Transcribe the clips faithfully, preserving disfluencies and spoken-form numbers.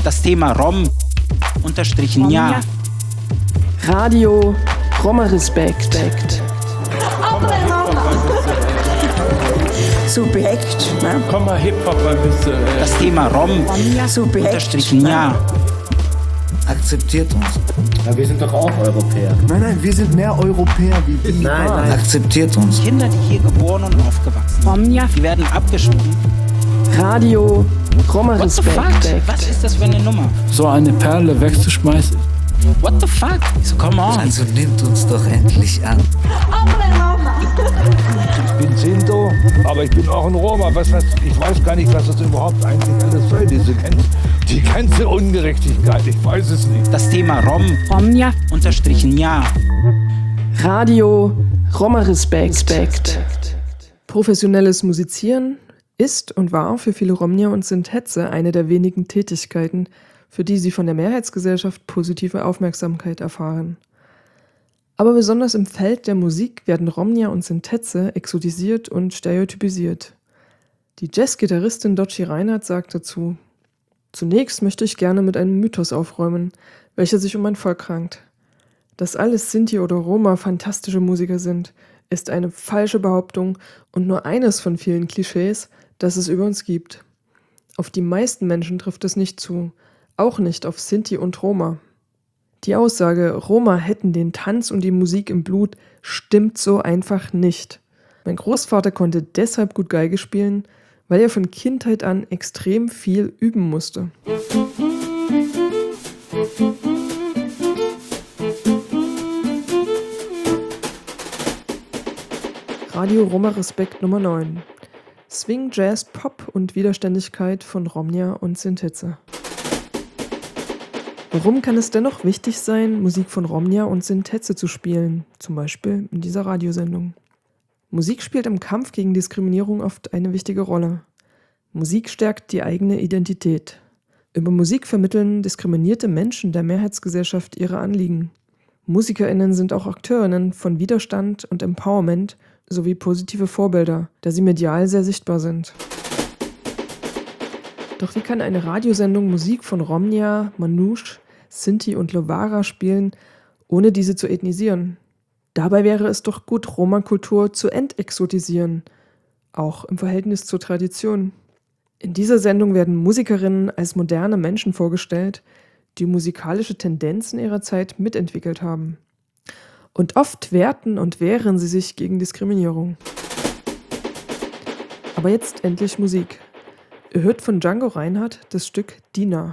Das Thema Rom unterstrichen ja. Radio Roma Respekt. Subjekt, ne? Komm mal Hip-Hop ein bisschen. Äh. Das Thema Rom Subjekt, unterstrichen ja. Akzeptiert uns. Ja, wir sind doch auch Europäer. Nein, nein, wir sind mehr Europäer wie die. Nein, nein. Akzeptiert uns. Kinder, die hier geboren und aufgewachsen sind, die werden abgeschoben. Radio Roma What the fuck? Respekt. Was ist das für eine Nummer? So eine Perle wegzuschmeißen. What the fuck? So, come on. Also nimmt uns doch endlich an. Ich bin Sinto, aber ich bin auch ein Roma. Was, was, ich weiß gar nicht, was das überhaupt eigentlich alles soll, diese die ganze Ungerechtigkeit. Ich weiß es nicht. Das Thema Rom unterstrichen ja. Radio Roma Respekt. Professionelles Musizieren ist und war für viele Romnier und Sintetze eine der wenigen Tätigkeiten, für die sie von der Mehrheitsgesellschaft positive Aufmerksamkeit erfahren. Aber besonders im Feld der Musik werden Romnier und Sintetze exotisiert und stereotypisiert. Die Jazzgitarristin Doci Reinhardt sagt dazu: Zunächst möchte ich gerne mit einem Mythos aufräumen, welcher sich um mein Volk rankt. Dass alles Sinti oder Roma fantastische Musiker sind, ist eine falsche Behauptung und nur eines von vielen Klischees, das es über uns gibt. Auf die meisten Menschen trifft es nicht zu, auch nicht auf Sinti und Roma. Die Aussage, Roma hätten den Tanz und die Musik im Blut, stimmt so einfach nicht. Mein Großvater konnte deshalb gut Geige spielen, weil er von Kindheit an extrem viel üben musste. Radio Roma Respekt Nummer neun. Swing, Jazz, Pop und Widerständigkeit von Romnia und Sintetze. Warum kann es dennoch wichtig sein, Musik von Romnia und Sintetze zu spielen, zum Beispiel in dieser Radiosendung? Musik spielt im Kampf gegen Diskriminierung oft eine wichtige Rolle. Musik stärkt die eigene Identität. Über Musik vermitteln diskriminierte Menschen der Mehrheitsgesellschaft ihre Anliegen. MusikerInnen sind auch AkteurInnen von Widerstand und Empowerment sowie positive Vorbilder, da sie medial sehr sichtbar sind. Doch wie kann eine Radiosendung Musik von Romnia, Manouche, Sinti und Lovara spielen, ohne diese zu ethnisieren? Dabei wäre es doch gut, Roma-Kultur zu entexotisieren, auch im Verhältnis zur Tradition. In dieser Sendung werden Musikerinnen als moderne Menschen vorgestellt, die musikalische Tendenzen ihrer Zeit mitentwickelt haben. Und oft wehrten und wehren sie sich gegen Diskriminierung. Aber jetzt endlich Musik. Ihr hört von Django Reinhardt das Stück Dina.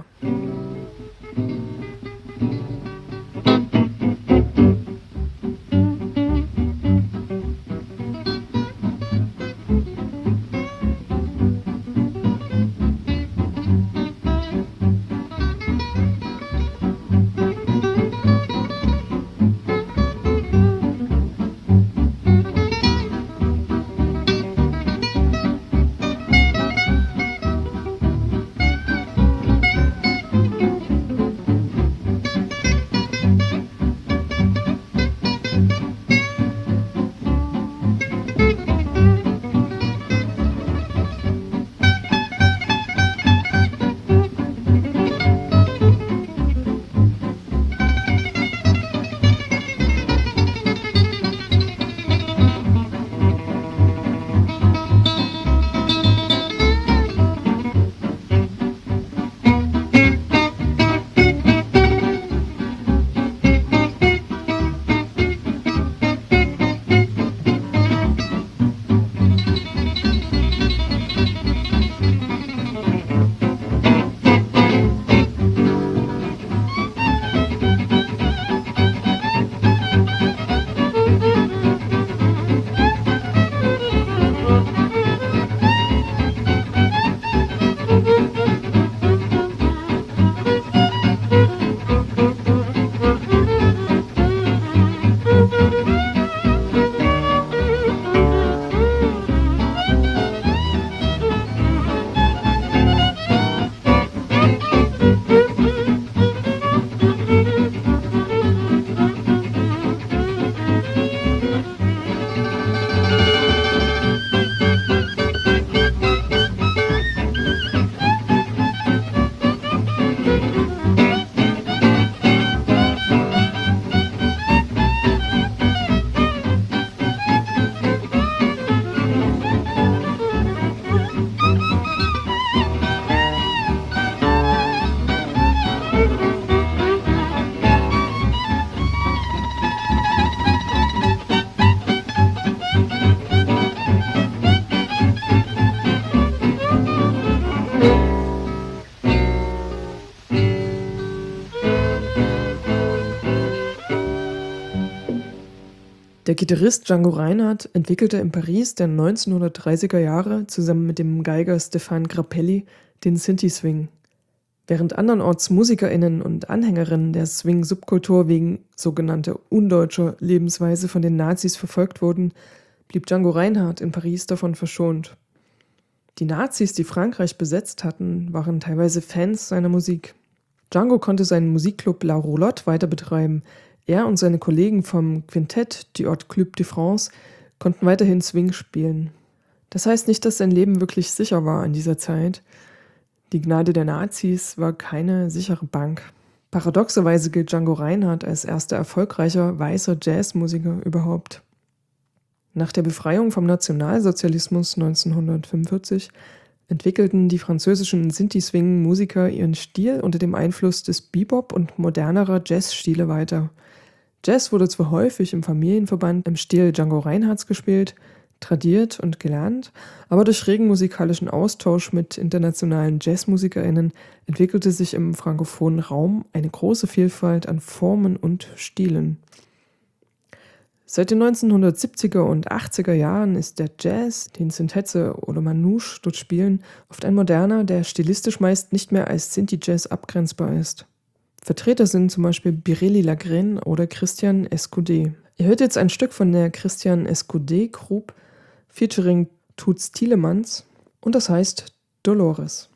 Der Gitarrist Django Reinhardt entwickelte in Paris der neunzehnhundertdreißiger Jahre zusammen mit dem Geiger Stéphane Grappelli den Sinti-Swing. Während andernorts MusikerInnen und Anhängerinnen der Swing-Subkultur wegen sogenannter undeutscher Lebensweise von den Nazis verfolgt wurden, blieb Django Reinhardt in Paris davon verschont. Die Nazis, die Frankreich besetzt hatten, waren teilweise Fans seiner Musik. Django konnte seinen Musikclub La Roulotte weiter betreiben. Er und seine Kollegen vom Quintett du Hot Club de France konnten weiterhin Swing spielen. Das heißt nicht, dass sein Leben wirklich sicher war in dieser Zeit. Die Gnade der Nazis war keine sichere Bank. Paradoxerweise gilt Django Reinhardt als erster erfolgreicher weißer Jazzmusiker überhaupt. Nach der Befreiung vom Nationalsozialismus neunzehnhundertfünfundvierzig entwickelten die französischen Sinti-Swing-Musiker ihren Stil unter dem Einfluss des Bebop und modernerer Jazzstile weiter. Jazz wurde zwar häufig im Familienverband im Stil Django Reinhardts gespielt, tradiert und gelernt, aber durch regen musikalischen Austausch mit internationalen JazzmusikerInnen entwickelte sich im frankophonen Raum eine große Vielfalt an Formen und Stilen. Seit den neunzehnhundertsiebziger und achtziger Jahren ist der Jazz, den Sinthetze oder Manouche dort spielen, oft ein moderner, der stilistisch meist nicht mehr als Sinti-Jazz abgrenzbar ist. Vertreter sind zum Beispiel Biréli Lagrène oder Christian Escudé. Ihr hört jetzt ein Stück von der Christian Escudé Group featuring Toots Thielemans und das heißt Dolores.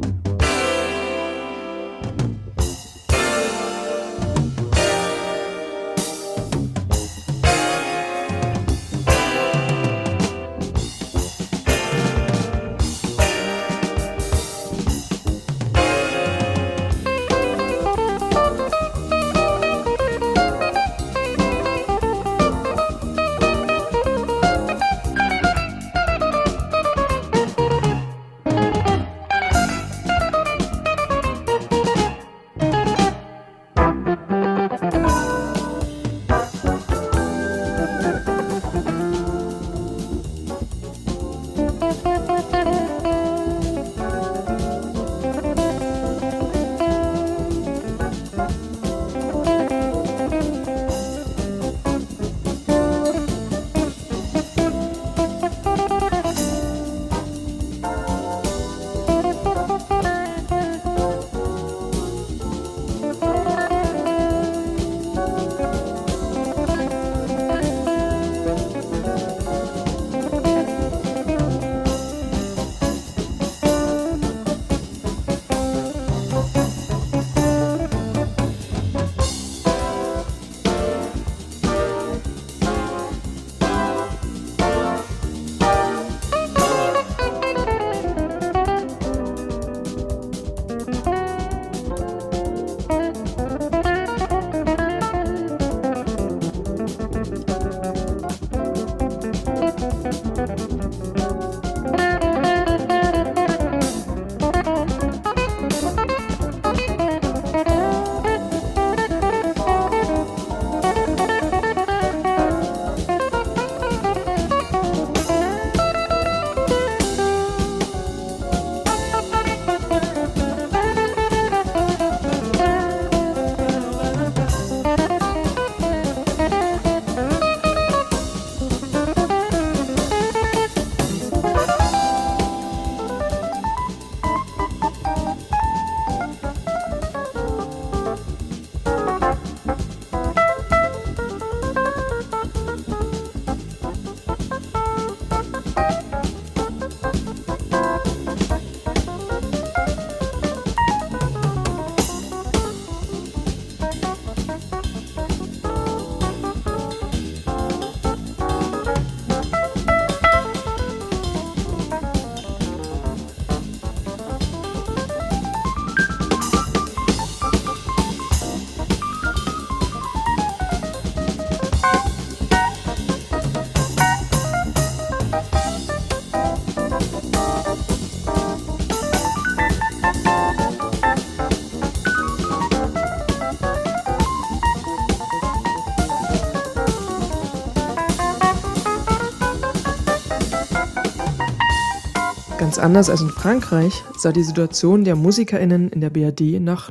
Ganz anders als in Frankreich sah die Situation der MusikerInnen in der B R D nach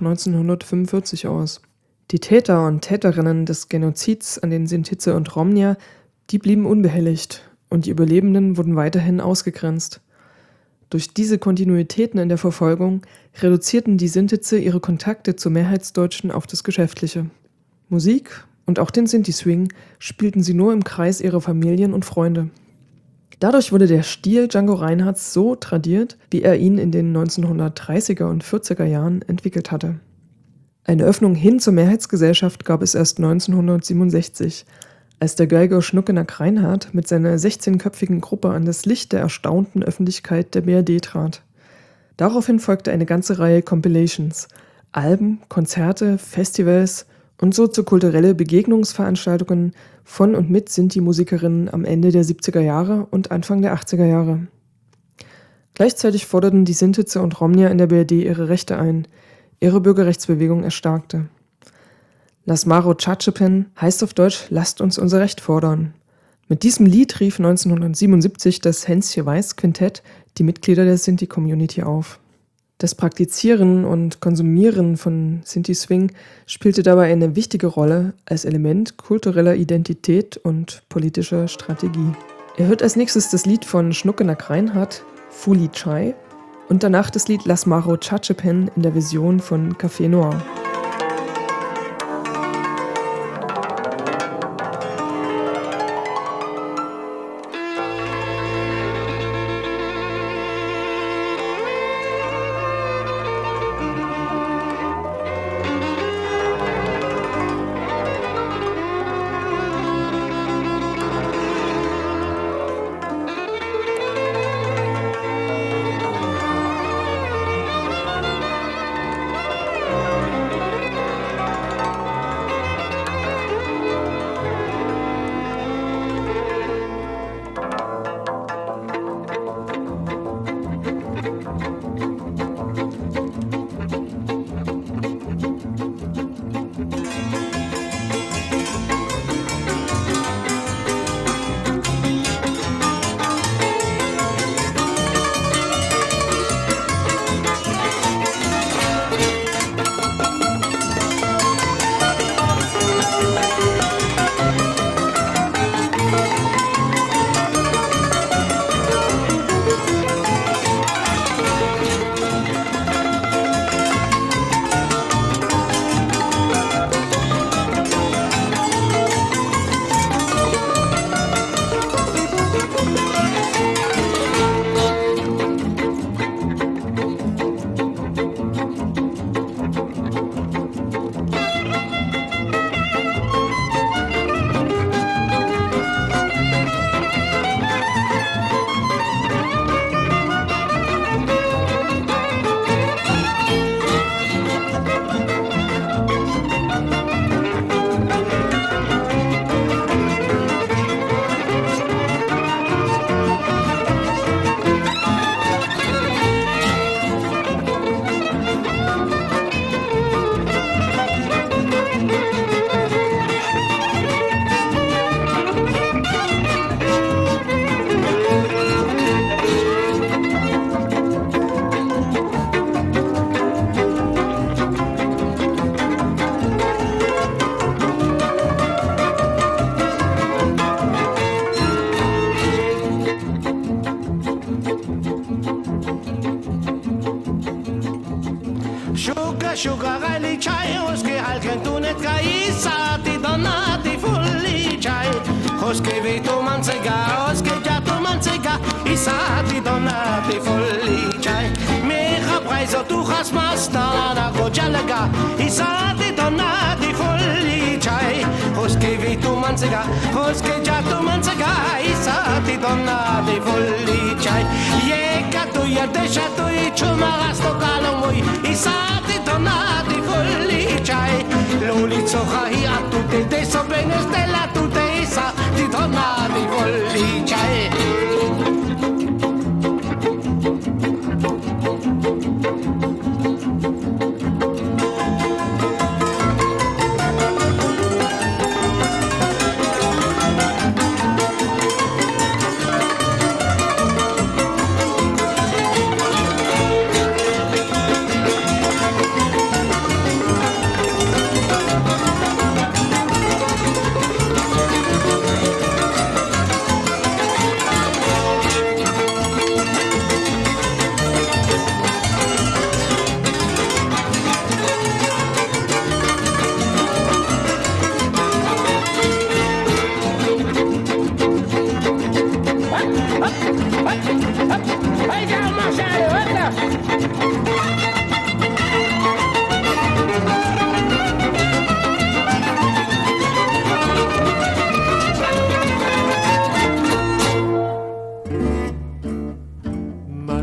neunzehnhundertfünfundvierzig aus. Die Täter und Täterinnen des Genozids an den Sintize und Romnia Die blieben unbehelligt und die Überlebenden wurden weiterhin ausgegrenzt. Durch diese Kontinuitäten in der Verfolgung reduzierten die Sintitze ihre Kontakte zu Mehrheitsdeutschen auf das Geschäftliche. Musik und auch den Sinti-Swing spielten sie nur im Kreis ihrer Familien und Freunde. Dadurch wurde der Stil Django Reinhardts so tradiert, wie er ihn in den neunzehnhundertdreißiger und vierziger Jahren entwickelt hatte. Eine Öffnung hin zur Mehrheitsgesellschaft gab es erst neunzehnhundertsiebenundsechzig, als der Geiger Schnuckenack Reinhardt mit seiner sechzehnköpfigen Gruppe an das Licht der erstaunten Öffentlichkeit der B R D trat. Daraufhin folgte eine ganze Reihe Compilations, Alben, Konzerte, Festivals und soziokulturelle Begegnungsveranstaltungen von und mit Sinti-Musikerinnen am Ende der siebziger Jahre und Anfang der achtziger Jahre. Gleichzeitig forderten die Sintitze und Romnier in der B R D ihre Rechte ein, ihre Bürgerrechtsbewegung erstarkte. Las Maro Chachepen heißt auf Deutsch »Lasst uns unser Recht fordern«. Mit diesem Lied rief neunzehnhundertsiebenundsiebzig das Hänschen Weiß Quintett die Mitglieder der Sinti-Community auf. Das Praktizieren und Konsumieren von Sinti-Swing spielte dabei eine wichtige Rolle als Element kultureller Identität und politischer Strategie. Ihr hört als nächstes das Lied von Schnuckenack Reinhardt, Fuli Chai, und danach das Lied Las Maro Chachepen in der Version von Café Noir. Sugarelli chai, hoske alken tunet kaisa, ti donna ti fulli chai. Hoske vito mansega, hoske jato mansega, isa ti donna ti fulli chai. Mecha preiso tu has masta na go jalaga, isa ti donna ti fulli chai. Hoske vito mansega, hoske jato mansega, isa ti donna ti fulli chai. Ye katu ya desha tu i chumaras to kalomoi, isa ti donna ti fulli chai. Luli tsocha hi a tutte te so bene stella tutte isa ti donna ti fulli chai.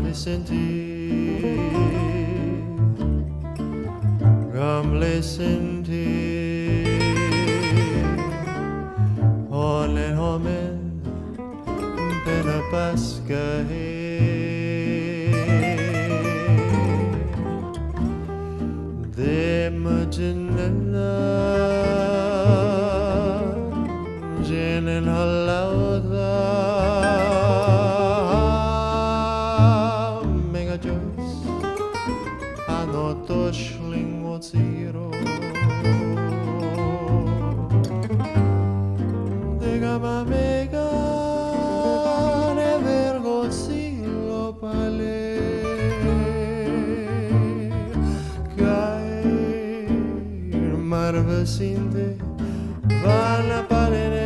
les sentir, comme les sentir, on les hommes, peine parce que des matinales, jenen halauda, mega joys, anoto schlingo zero, de gama mega, ne vergo silo pale, caer marvesinde, van a palene.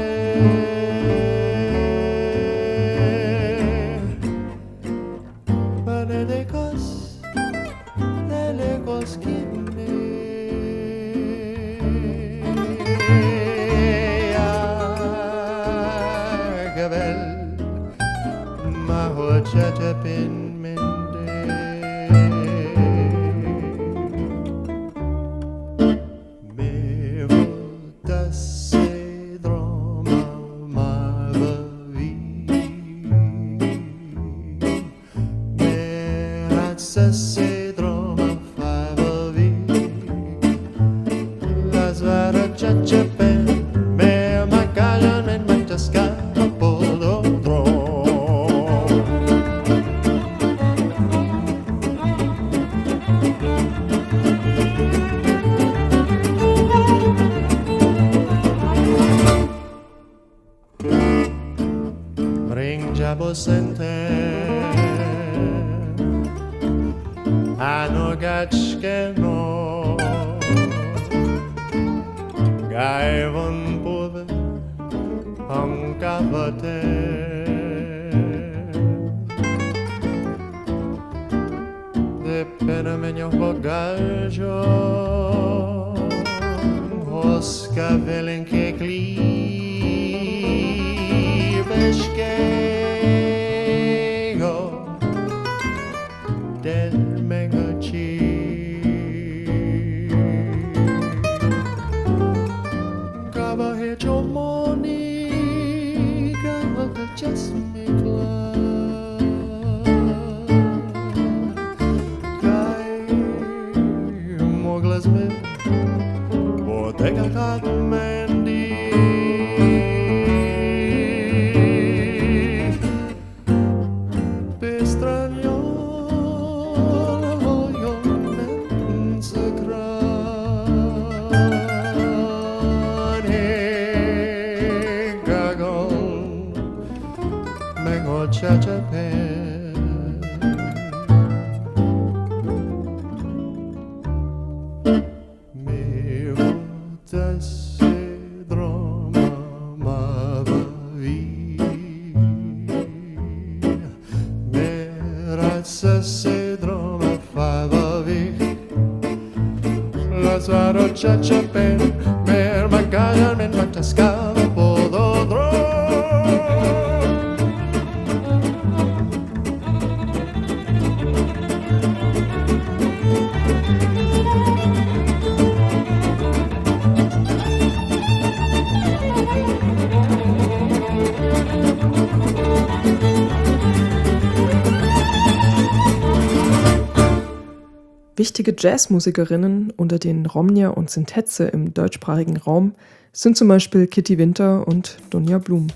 Wichtige Jazzmusikerinnen unter den Romnia und Sintetze im deutschsprachigen Raum sind zum Beispiel Kitty Winter und Dunja Blum.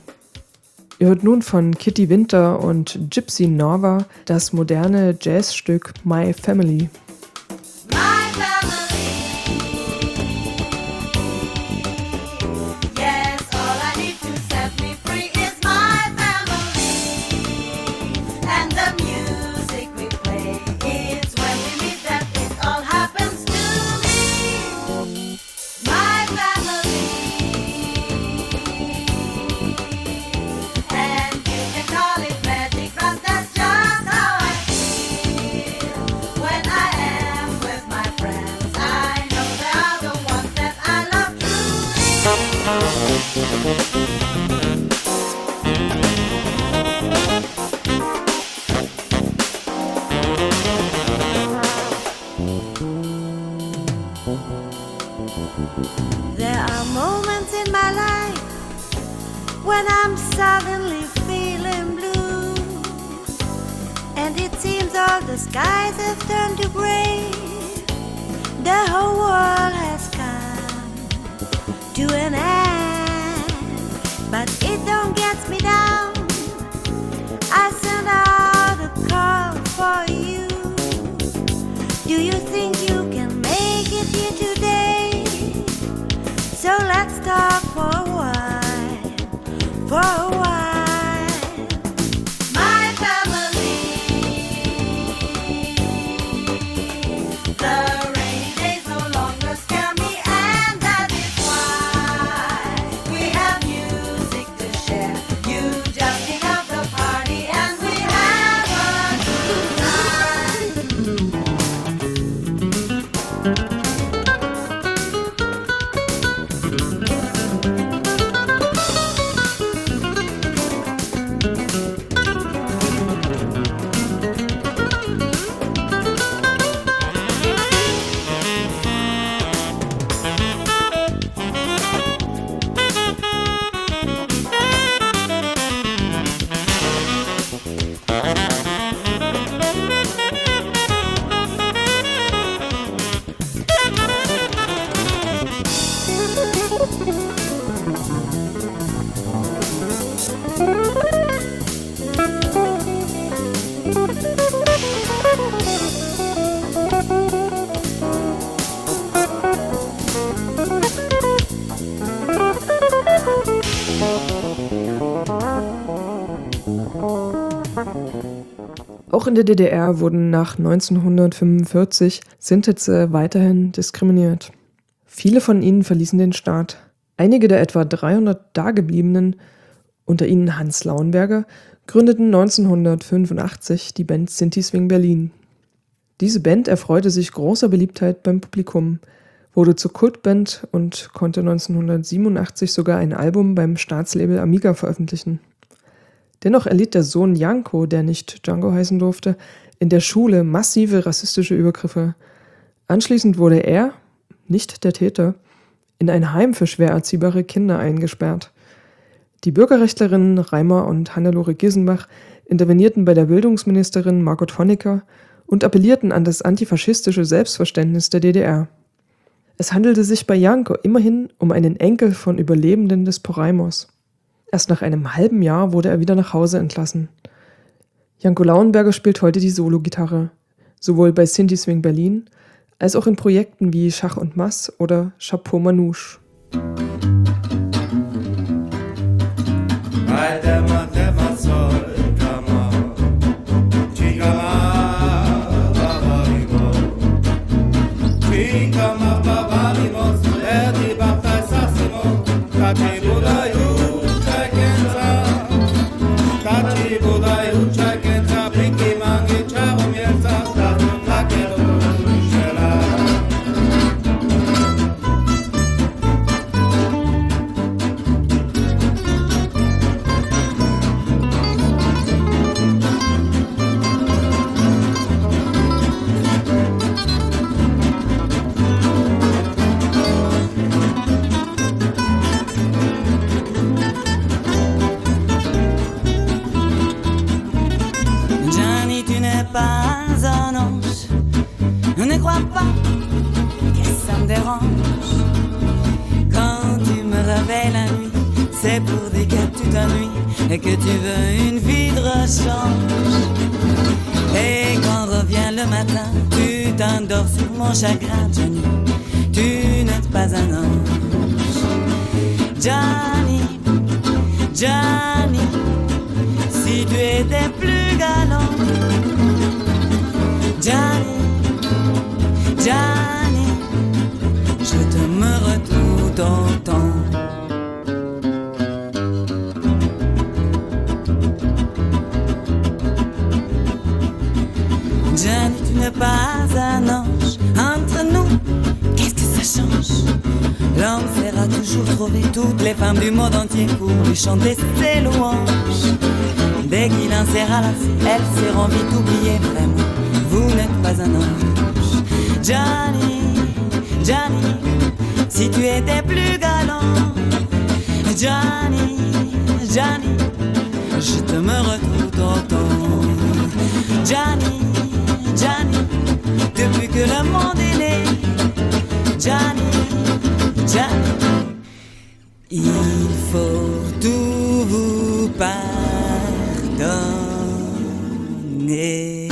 Ihr hört nun von Kitty Winter und Gypsy Norva das moderne Jazzstück My Family. when I'm suddenly feeling blue, and it seems all the skies have turned to gray. The whole world has come to an end, but it don't get me down. I send out a call for you. Do you think you can make it here today? So let's talk for a while, for a while. My family, the rainy days no longer scare me, and that is why we have music to share. You just pick up the party and we have a good time. Auch in der D D R wurden nach neunzehnhundertfünfundvierzig Sintetze weiterhin diskriminiert. Viele von ihnen verließen den Staat. Einige der etwa dreihundert Dagebliebenen, unter ihnen Hans Lauenberger, gründeten neunzehnhundertfünfundachtzig die Band Sinti Swing Berlin. Diese Band erfreute sich großer Beliebtheit beim Publikum, wurde zur Kultband und konnte neunzehnhundertsiebenundachtzig sogar ein Album beim Staatslabel Amiga veröffentlichen. Dennoch erlitt der Sohn Janko, der nicht Django heißen durfte, in der Schule massive rassistische Übergriffe. Anschließend wurde er, nicht der Täter, in ein Heim für schwer erziehbare Kinder eingesperrt. Die Bürgerrechtlerinnen Reimer und Hannelore Gissenbach intervenierten bei der Bildungsministerin Margot Honecker und appellierten an das antifaschistische Selbstverständnis der D D R. Es handelte sich bei Janko immerhin um einen Enkel von Überlebenden des Poraimos. Erst nach einem halben Jahr wurde er wieder nach Hause entlassen. Janko Lauenberger spielt heute die Sologitarre, sowohl bei Sinti Swing Berlin als auch in Projekten wie Schach und Mass oder Chapeau Manouche. C'est pour dire que tu t'ennuies et que tu veux une vie de rechange. Et quand revient le matin, tu t'endors sur mon chagrin, Johnny. Tu n'es pas un ange. Johnny, Johnny, si tu étais plus galant. Johnny, Johnny, je t'aimerais tout autant. Johnny, tu n'es pas un ange. Entre nous, qu'est-ce que ça change? L'homme saura toujours trouver toutes les femmes du monde entier pour lui chanter ses louanges. Dès qu'il en sera là, elles seront vite oubliées. Vraiment, vous n'êtes pas un ange. Johnny, Johnny, si tu étais plus galant. Johnny, Johnny, je te me retrouve tonton. Johnny, Johnny, depuis que le monde est né. Johnny, Johnny, il faut tout vous pardonner.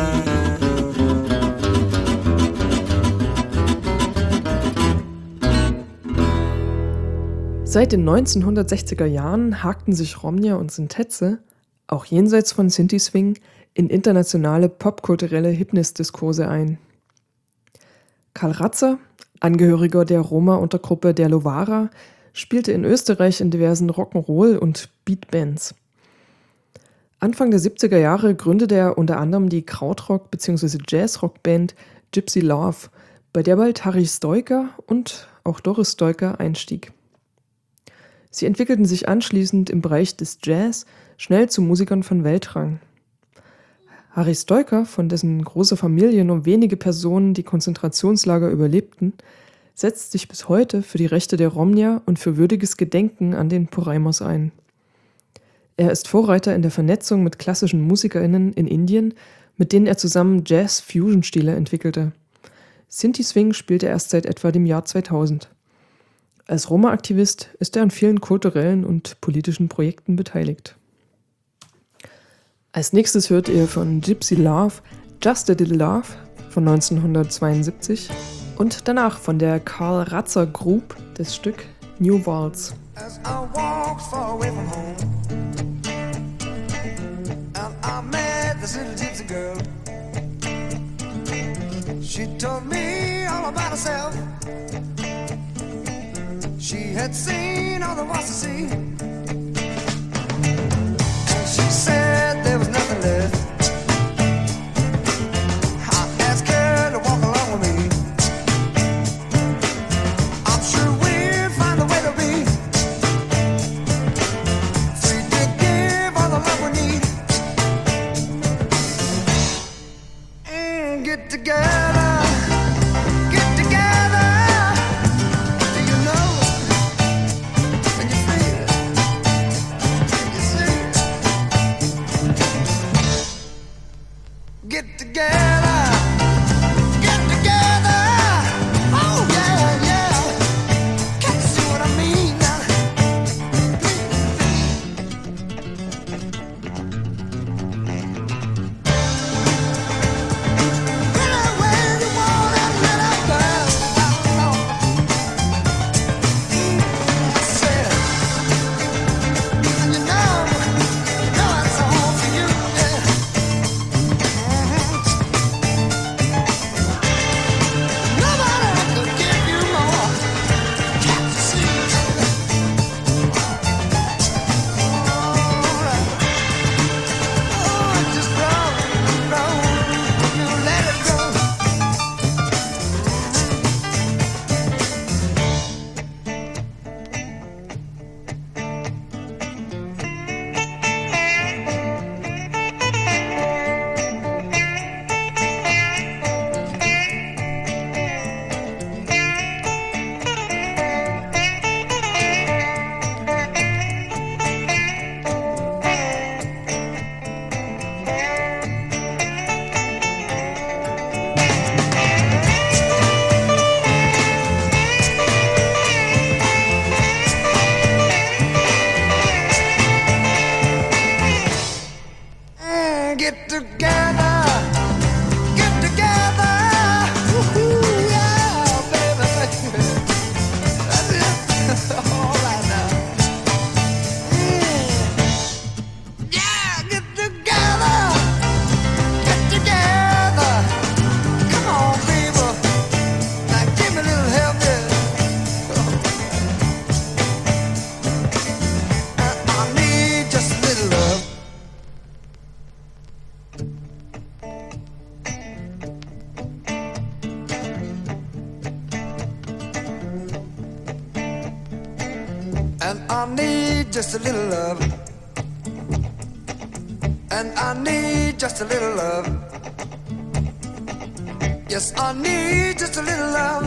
Seit den neunzehnhundertsechziger Jahren hakten sich Romnia und Sintetze, auch jenseits von Sinti-Swing, in internationale popkulturelle Hipness-Diskurse ein. Karl Ratzer, Angehöriger der Roma-Untergruppe der Lovara, spielte in Österreich in diversen Rock'n'Roll- und Beatbands. Anfang der siebziger Jahre gründete er unter anderem die Krautrock- bzw. Jazzrock-Band Gypsy Love, bei der bald Harry Stoiker und auch Doris Stoiker einstieg. Sie entwickelten sich anschließend im Bereich des Jazz schnell zu Musikern von Weltrang. Harry Stoiker, von dessen großer Familie nur wenige Personen die Konzentrationslager überlebten, setzt sich bis heute für die Rechte der Romnia und für würdiges Gedenken an den Porajmos ein. Er ist Vorreiter in der Vernetzung mit klassischen MusikerInnen in Indien, mit denen er zusammen Jazz-Fusion-Stile entwickelte. Sinti-Swing spielt er erst seit etwa dem Jahr zweitausend. Als Roma-Aktivist ist er an vielen kulturellen und politischen Projekten beteiligt. Als nächstes hört ihr von Gypsy Love Just a Little Love von neunzehnhundertzweiundsiebzig und danach von der Karl Ratzer Group das Stück New Waltz. As I walked far away from home, and I met this little gypsy girl. She told me all about herself. She had seen all there was to see, and she said there was nothing left. I asked her to walk along with me. I'm sure we'll find a way to be free to give all the love we need and get together, get together. Do you know? When you feel it, when you see it, get together, get together. Oh yeah, yeah. Can you see what I mean now? Get away you want and let it go. I said, and you know, you know it's all for you, yeah. Nobody could give you more. Can't you see? Alright. Oh, just roll, roll, you let it go. Mm, Get together, get together. Woo-hoo, yeah, baby. That's it. All right now. Mm. Yeah, get together, get together. Come on, people. Now give me a little help there. I need just a little love. And I need just a little love. And I need just a little love. Yes, I need just a little love.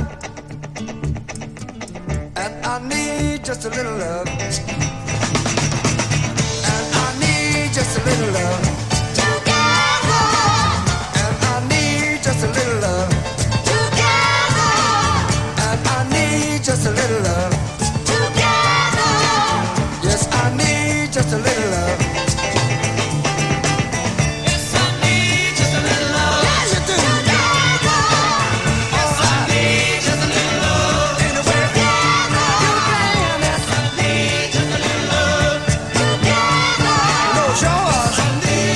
And I need just a little love. just a little love. Together. And I need just a little love. Together. And I need just a little love. Together. Yes, I need just a little love. Yes, I need just a little love. Yes, you do. Together. Yes, I need just a little love. Anywhere. Together. You can. Yes, I need just a little love. Together. You know it's yours. I need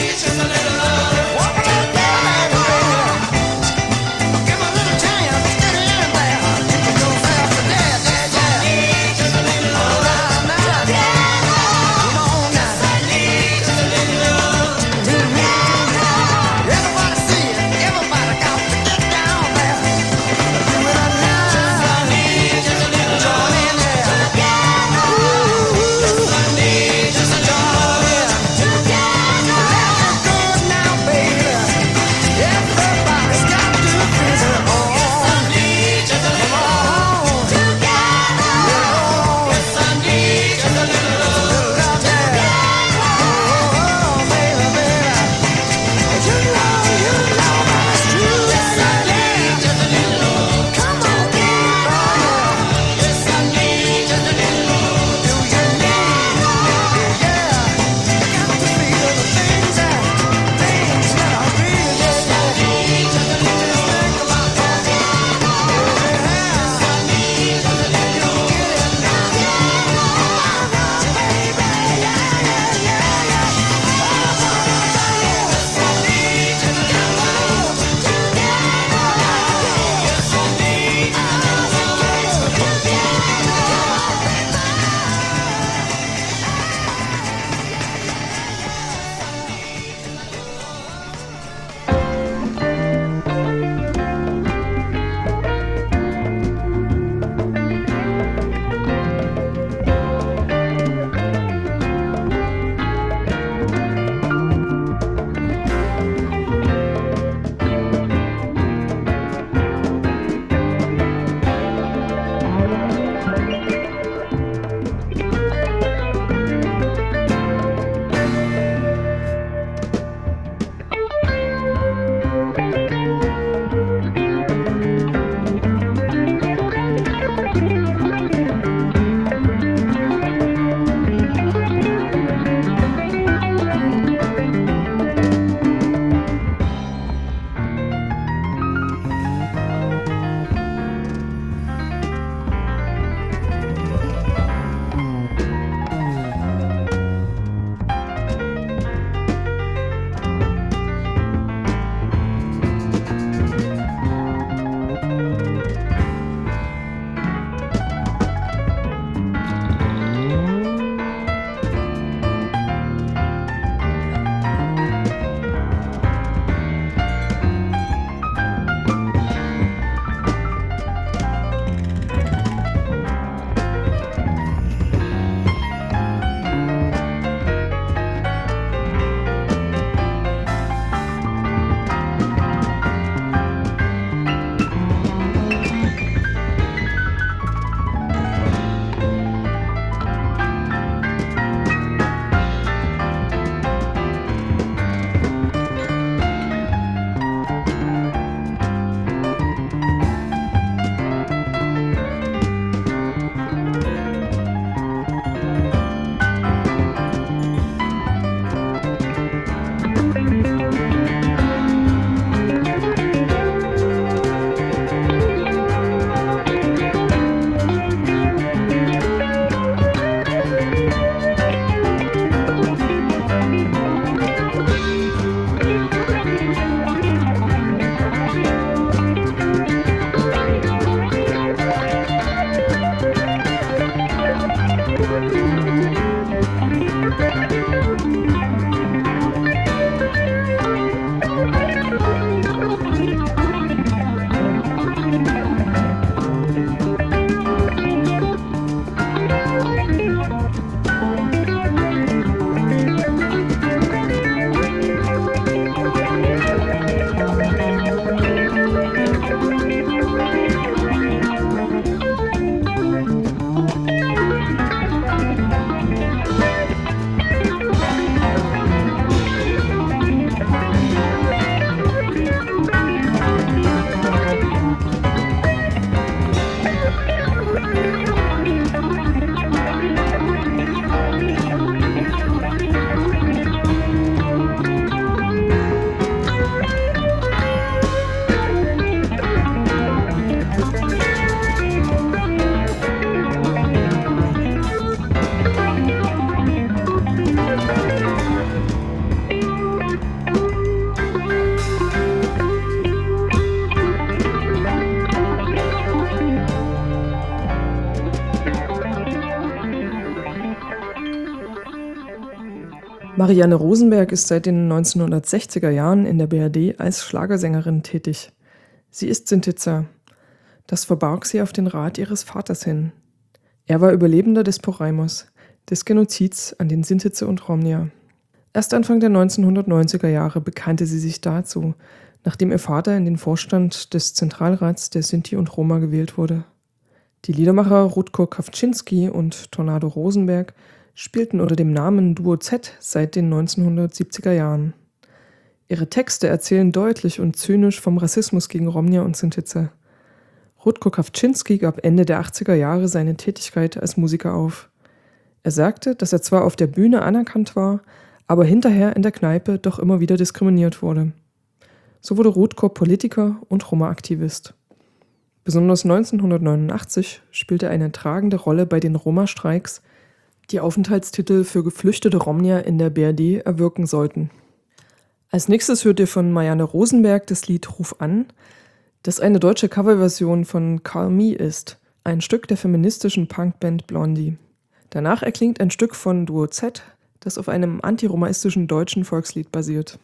Marianne Rosenberg ist seit den neunzehnhundertsechziger Jahren in der B R D als Schlagersängerin tätig. Sie ist Sintizer. Das verbarg sie auf den Rat ihres Vaters hin. Er war Überlebender des Porajmos, des Genozids an den Sintize und Romnia. Erst Anfang der neunzehnhundertneunziger Jahre bekannte sie sich dazu, nachdem ihr Vater in den Vorstand des Zentralrats der Sinti und Roma gewählt wurde. Die Liedermacher Rutko Kawczynski und Tornado Rosenberg spielten unter dem Namen Duo Z seit den neunzehnhundertsiebziger Jahren. Ihre Texte erzählen deutlich und zynisch vom Rassismus gegen Romnia und Sintize. Rutko Kawczynski gab Ende der achtziger Jahre seine Tätigkeit als Musiker auf. Er sagte, dass er zwar auf der Bühne anerkannt war, aber hinterher in der Kneipe doch immer wieder diskriminiert wurde. So wurde Rutko Politiker und Roma-Aktivist. Besonders neunzehnhundertneunundachtzig spielte er eine tragende Rolle bei den Roma-Streiks, die Aufenthaltstitel für geflüchtete Romnia in der B R D erwirken sollten. Als nächstes hört ihr von Marianne Rosenberg das Lied Ruf an, das eine deutsche Coverversion von Call Me ist, ein Stück der feministischen Punkband Blondie. Danach erklingt ein Stück von Duo Z, das auf einem antiromaistischen deutschen Volkslied basiert.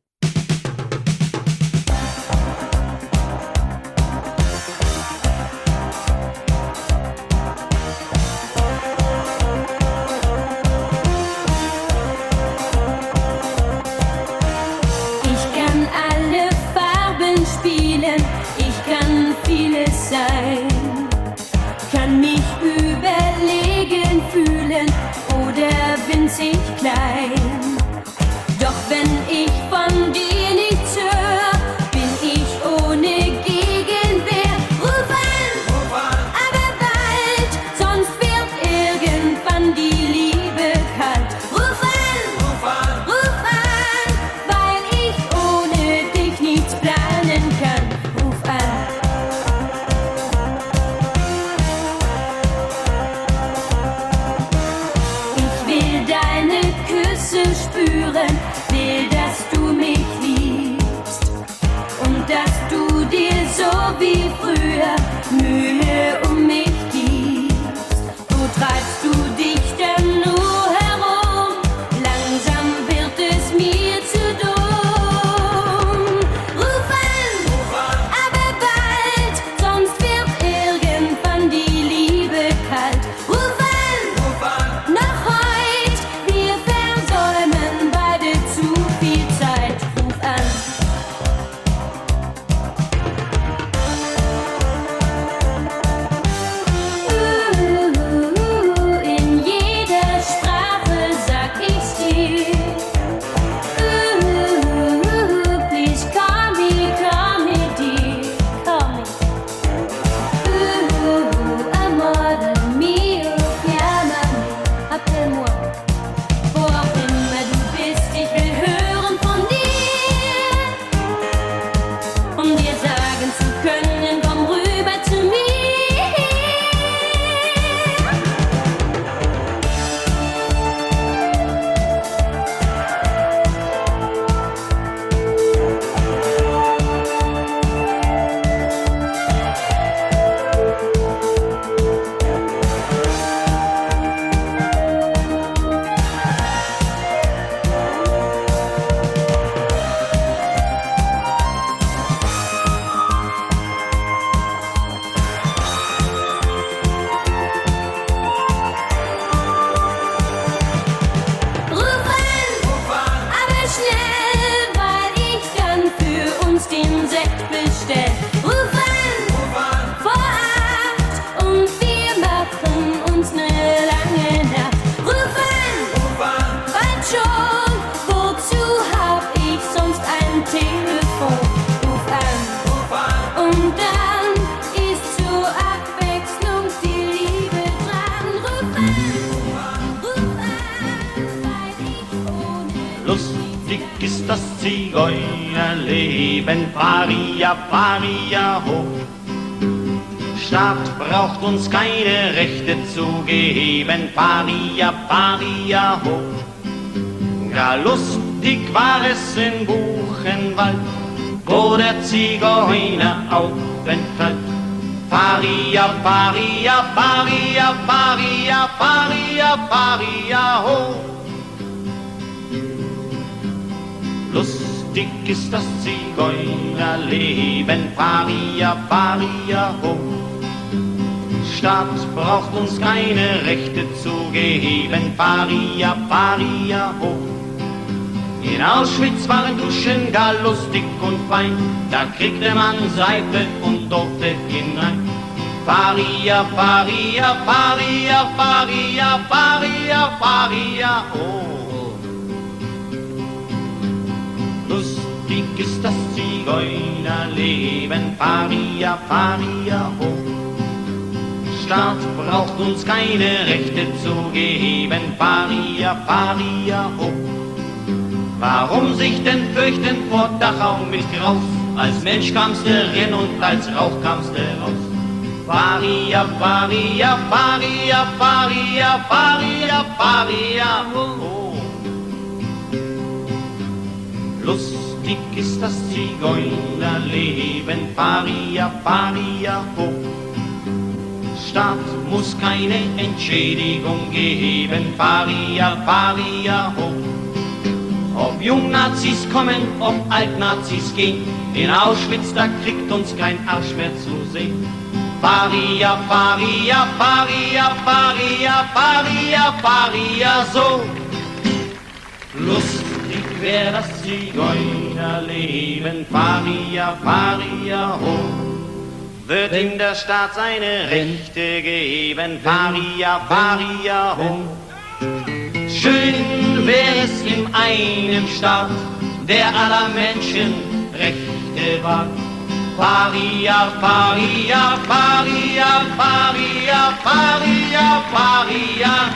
Klein. Doch wenn ich von dir nichts höre, bin ich ohne Gegenwehr. Ruf an, Ruf an, aber bald, sonst wird irgendwann die Liebe kalt. Ruf an, Ruf an, Ruf an, weil ich ohne dich nichts planen kann. Ruf an. Ich will deine Küsse spüren, will, dass du mich liebst und dass du dir so wie früher Mühe um mich gibst. Wo treibst du dich denn nur herum? Langsam wird es mir zu dumm. Ruf an, Ruf an, aber bald, sonst wird irgendwann die Liebe kalt. Ruf an, Ruf an, noch heut, wir versäumen beide zu viel Zeit. Ruf an. Uh, in jeder Sprache sag ich's dir. Uh, please call me, call me dear, call me. Uh, amore mio, chiamami, appelle-moi. Wo auch immer du bist, ich will hören von dir, um dir sagen zu können, komm rüber zu mir. Ruf an, aber schnell, weil ich dann für uns den Sekt bestell. Ruf an, vor acht und wir machen uns ne lange Nacht. Ruf an, bald schon, wozu hab ich sonst ein Telefon? Ruf an, und dann ist zur Abwechslung die Liebe dran. Ruf an, ruf an, weil ich ohne Lustig ist das Zigeunerleben, Paria, Paria hoch. Staat braucht uns keine Rechte zu geben, Paria, Paria hoch. Gar lustig war es in Buchenwald, wo der Zigeuner aufenthalten. Paria, Paria, Paria, Paria, Paria, Paria hoch. Lustig ist das Zigeunerleben, Paria, Paria, ho. Staat braucht uns keine Rechte zu geben, Paria, Paria, ho. In Auschwitz waren Duschen gar lustig und fein, da kriegte man Seife und durfte hinein. Paria, Paria, Paria, Paria, Paria, Paria, oh. Lustig ist das Zigeunerleben, Paria, Paria, oh. Staat braucht uns keine Rechte zu geben, Paria, Paria, oh. Warum sich denn fürchten vor Dachau mit Graus? Als Mensch kamst du rein und als Rauch kamst du raus. Paria, Paria, Paria, Paria, Paria, Paria, oh. Lustig ist das Zigeunerleben, Paria, Paria, oh. Staat muss keine Entschädigung geben, Paria, Paria, oh. Ob Jungnazis kommen, ob Altnazis gehen, in Auschwitz, da kriegt uns kein Arsch mehr zu sehen. Paria, Paria, Paria, Paria, Paria, Paria, so. Lustig wär das Zigeunerleben, Paria, Paria, ho. Wird ihm der Staat seine Rechte geben, Paria, Paria, ho. Schön wär es in einem Staat, der aller Menschen Rechte wahrt. Paria, Paria, Paria, Paria, Paria, Paria.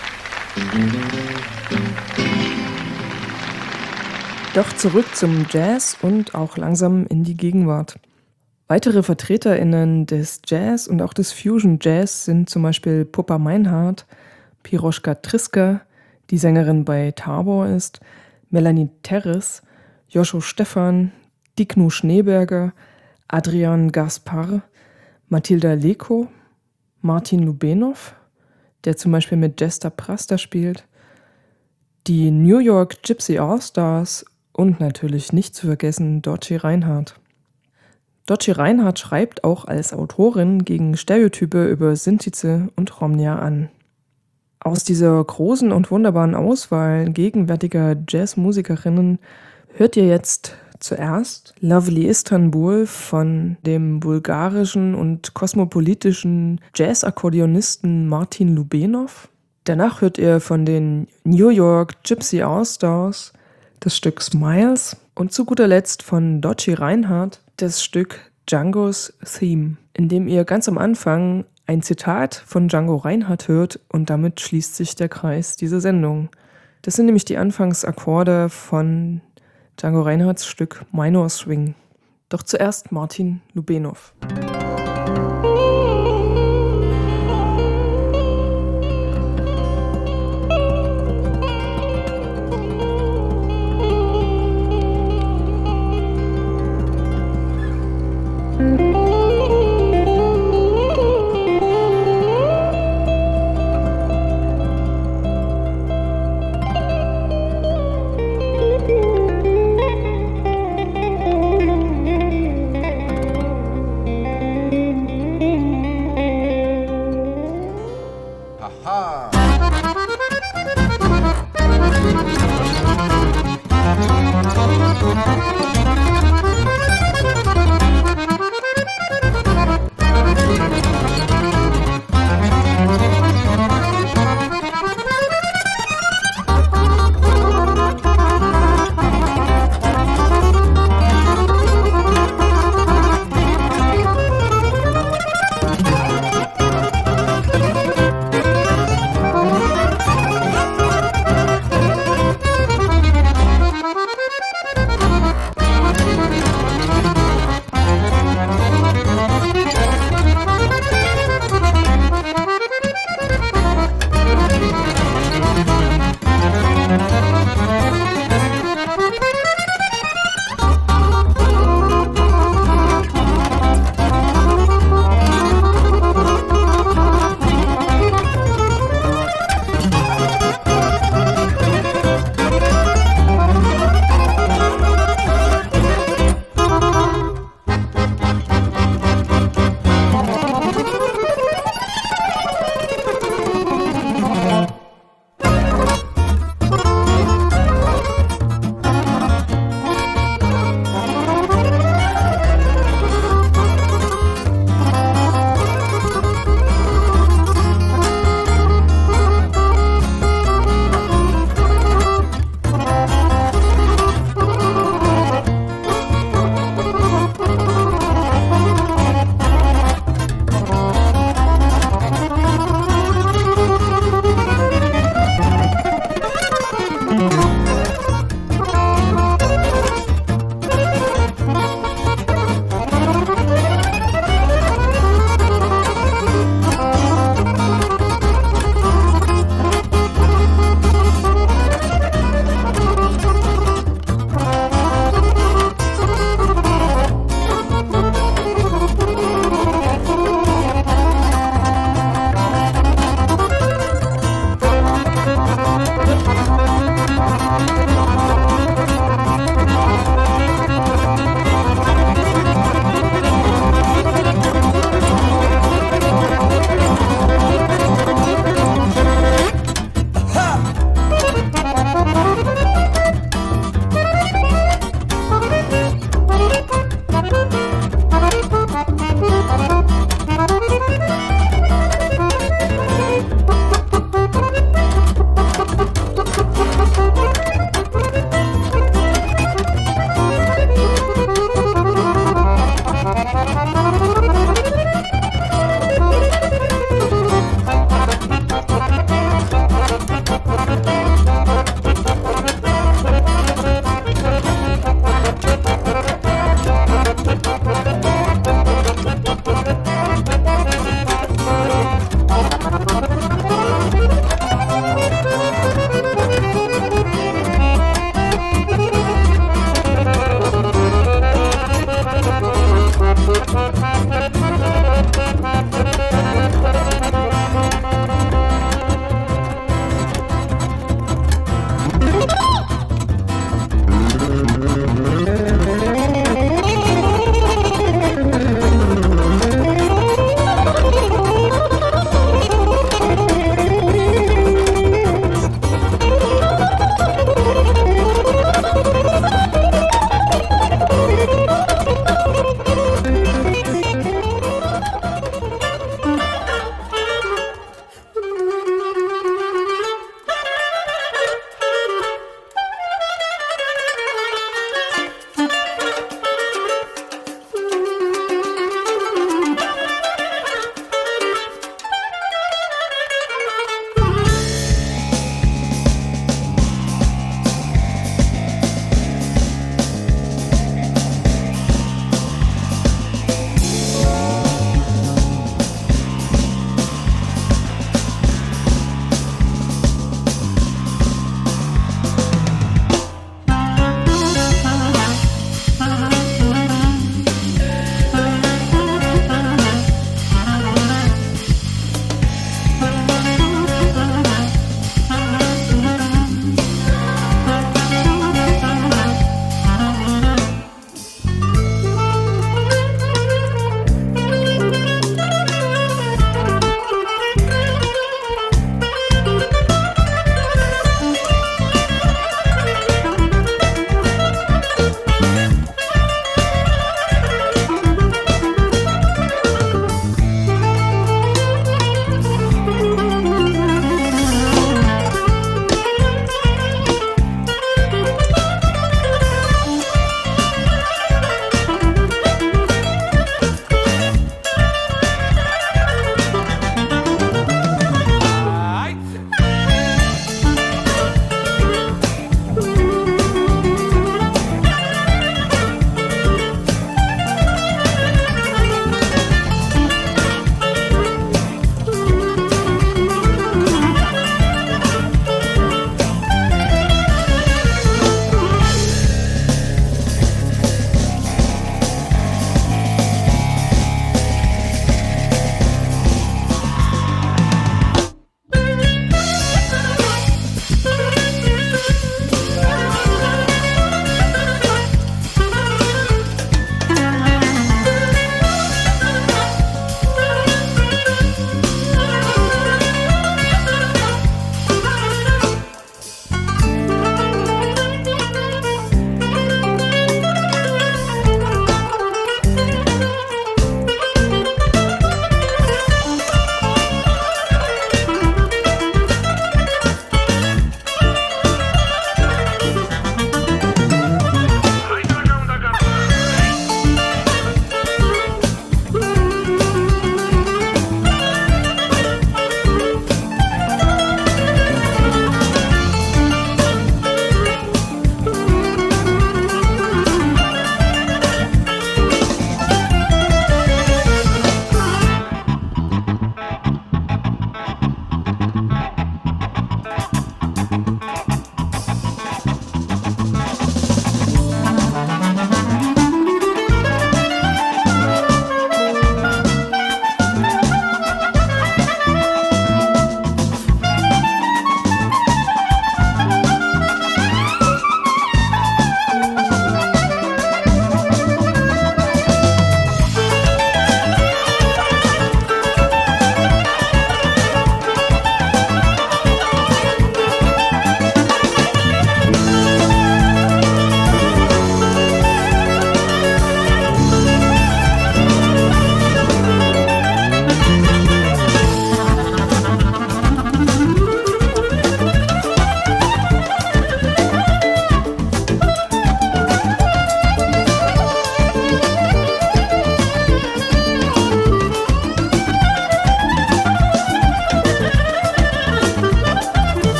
Doch zurück zum Jazz und auch langsam in die Gegenwart. Weitere VertreterInnen des Jazz und auch des Fusion Jazz sind zum Beispiel Puppa Meinhardt, Piroschka Triska, die Sängerin bei Tabor ist, Melanie Terres, Joscho Stephan, Digno Schneeberger, Adrian Gaspar, Matilda Leko, Martin Lubenov, der zum Beispiel mit Jester Praster spielt, die New York Gypsy All-Stars und natürlich nicht zu vergessen Dotchi Reinhardt. Dotchi Reinhardt schreibt auch als Autorin gegen Stereotype über Sintize und Romnia an. Aus dieser großen und wunderbaren Auswahl gegenwärtiger Jazzmusikerinnen hört ihr jetzt zuerst Lovely Istanbul von dem bulgarischen und kosmopolitischen Jazz-Akkordeonisten Martin Lubenov. Danach hört ihr von den New York Gypsy All-Stars das Stück Smiles und zu guter Letzt von Dotchi Reinhardt das Stück Django's Theme, in dem ihr ganz am Anfang ein Zitat von Django Reinhardt hört und damit schließt sich der Kreis dieser Sendung. Das sind nämlich die Anfangsakkorde von Django Reinhardts Stück Minor Swing. Doch zuerst Martin Lubenov.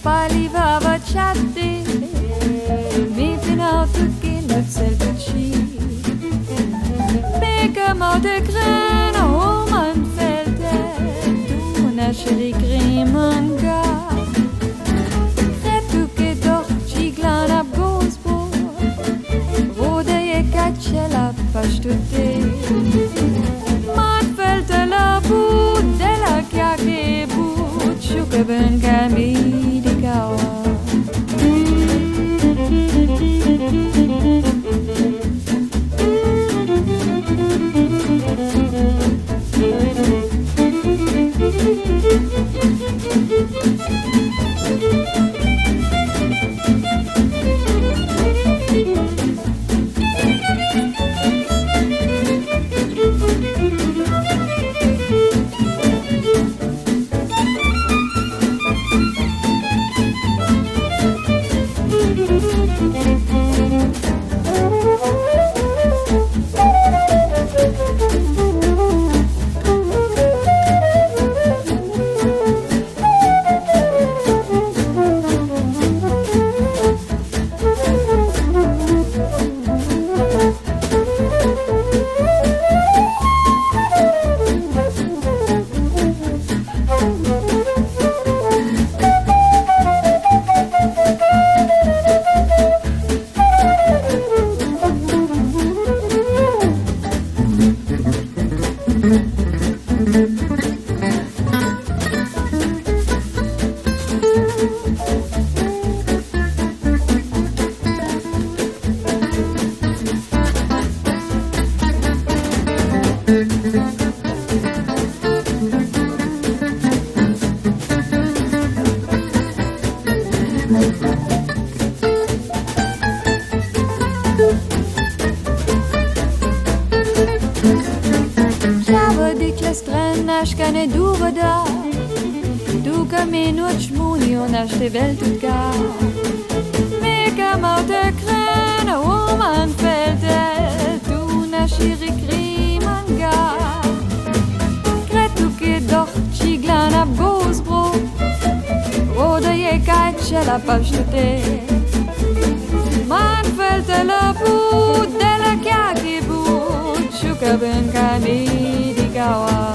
paliva baciate, mi finauto che le selvaci. Beka de grana o man felte, du nascere grimanga. Retu che doch ciglan ab gosbo, rode e caccia la pastute. Man felte la bu della chiacche bu, ciuca ben cami di gawa. Keine dure da, du camino chmuni on achte welt und gar. Mega maute krene o man felte, du naschiri krimanga. Kretu che doch ciglan ab gosbro, rode je caccia la pastute. Man felte la bu della chiacchi bu, ciuca ben cami di gawa.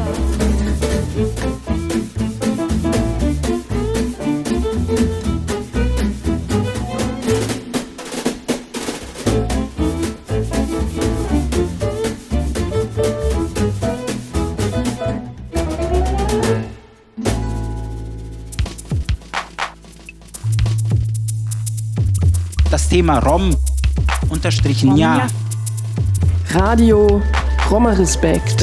Das Thema Rom unterstrichen ja. Radio Roma Respekt.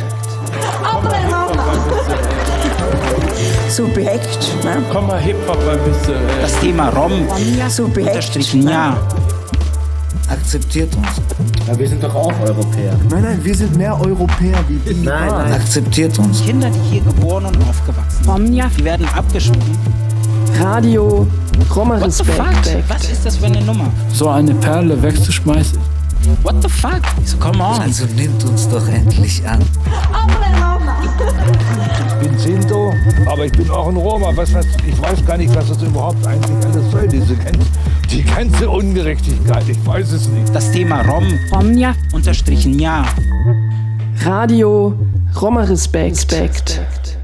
Subjekt, ne? Komm mal Hip-Hop ein bisschen. Äh. Das Thema Rom Subjekt, unterstrichen ja. Akzeptiert uns. Ja, wir sind doch auch Europäer. Nein, nein, wir sind mehr Europäer wie die. Nein, nein. Akzeptiert uns. Kinder, die hier geboren und aufgewachsen sind, die werden abgeschoben. Radio Roma What the fuck? Respekt. Was ist das für eine Nummer? So eine Perle wegzuschmeißen. What the fuck? So, come on. Also nimmt uns doch endlich an. Ich bin Sinto, aber ich bin auch ein Roma. Was, was, ich weiß gar nicht, was das überhaupt eigentlich alles soll, diese die ganze Ungerechtigkeit. Ich weiß es nicht. Das Thema Rom, Romja unterstrichen ja. Radio Roma Respekt.